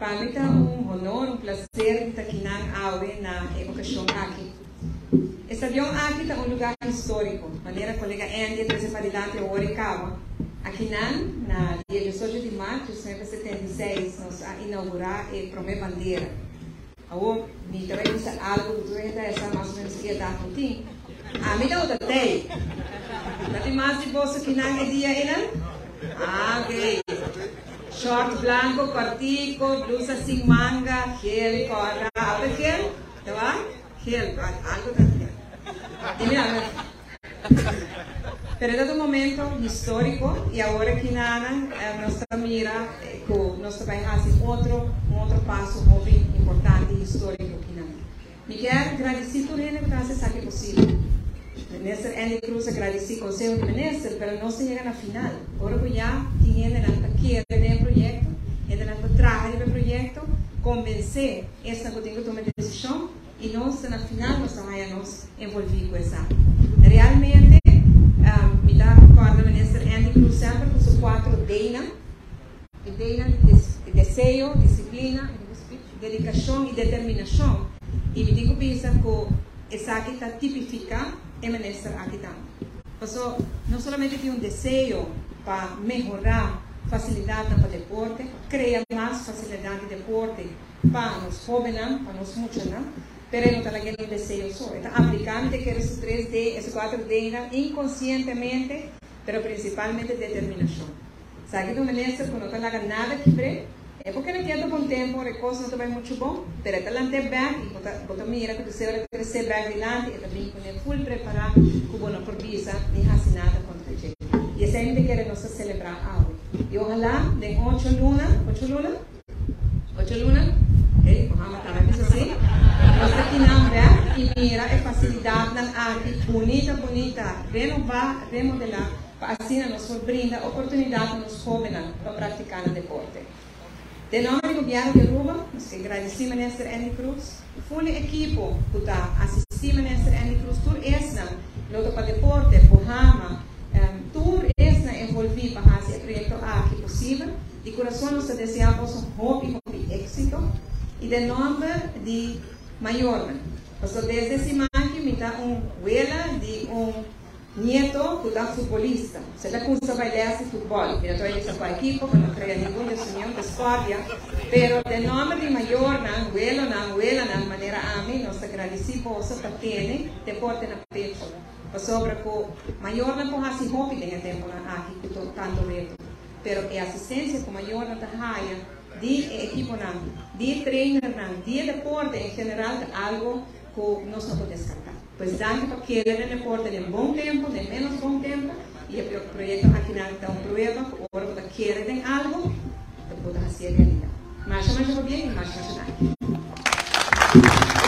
Para mí es un honor, un placer estar aquí en la educación aquí. Este avión aquí es un lugar histórico. De maneira colega Andy trouxe para adelante o Orikawa. Aqui na dia 18 de março de 1976, nós inaugurar a primeira bandeira. Agora, me também disse algo que tu essa mais ou menos que dar um pouquinho. Me dá outra tem. Mas tem mais de bolsa que não é dia ainda? Ok. Short blanco, cortico, blusa sin manga, gel, corra, algo gel, ¿te va? Gel, algo de gel. Pero es un momento histórico y ahora que nada nos mira que nos va a hacer otro paso muy importante y histórico que nada. Me quiero agradecer por ele que hace saque posible. Minister Andy Cruz agradeci ao Conselho de Ministros, mas não se chega na final. Agora que já tinha na quiere del proyecto, ainda na trabalho do proyecto, convencer esta que tem que tomar decisão e nós na final nós também nos envolver com essa. Realmente, me dá recordo o Minister Andy Cruz sempre com seus 4 Dena, desejo, disciplina, dedicação e determinação. E me digo pensa que essa aqui está tipificada em Minister aqui também. Então, não somente tem desejo para melhorar facilidade para o deporte, criar mais facilidade de deporte para os jovens, para os muchos, mas não está aquele desejo só. Está aplicando esses 3D, esses 4D inconscientemente, mas principalmente determinação. Sabe que o ministro, quando não está nada que é porque não quer bom tempo, a coisa não vai muito bom, mas está lá no back, e bota mira que você vai crescer back adiante, e também com full preparado, com boa provisa, nem faz nada contra ele. E essa gente quer nós celebrar algo. E ojalá, de 8 lunas, ok, vamos a ver isso assim, nós aqui não back, e mira a facilidade aqui, bonita, renovar, remodelar, para assim nós brinda oportunidade nos jovens para praticar o deporte. De nome do governo de Aruba, nós agradecemos ao Minister Andy Cruz, o full equipo que está assistindo ao Minister Andy Cruz, tudo isso, luta para deporte, Bahama, tudo isso envolvido para fazer o projeto aqui possível. De coração, nós desejamos um êxito. E de nome de Mayorna, desde esse aqui me dá abuela de nieto que é futebolista. Se ele custa bailar futebol, eu estou indo para a equipe, não creio nenhum desenho de discórdia, mas de nome de Mayorna, abuela, na maneira a mim, nós agradecemos por ter deporte na pecho. Sobre que Mayorna pode fazer hobby em tempo aqui, que estou tanto reto. Mas a assistência que Mayorna está de equipo, de treino, de deporte em geral, é algo que nós não podemos descartar. Pues danke por querer el deporte en buen tiempo, de menos buen tiempo, y el proyecto aquí está un prueba, ahora cuando quieren algo, lo puedes hacer realidad. Más bien y más nacional.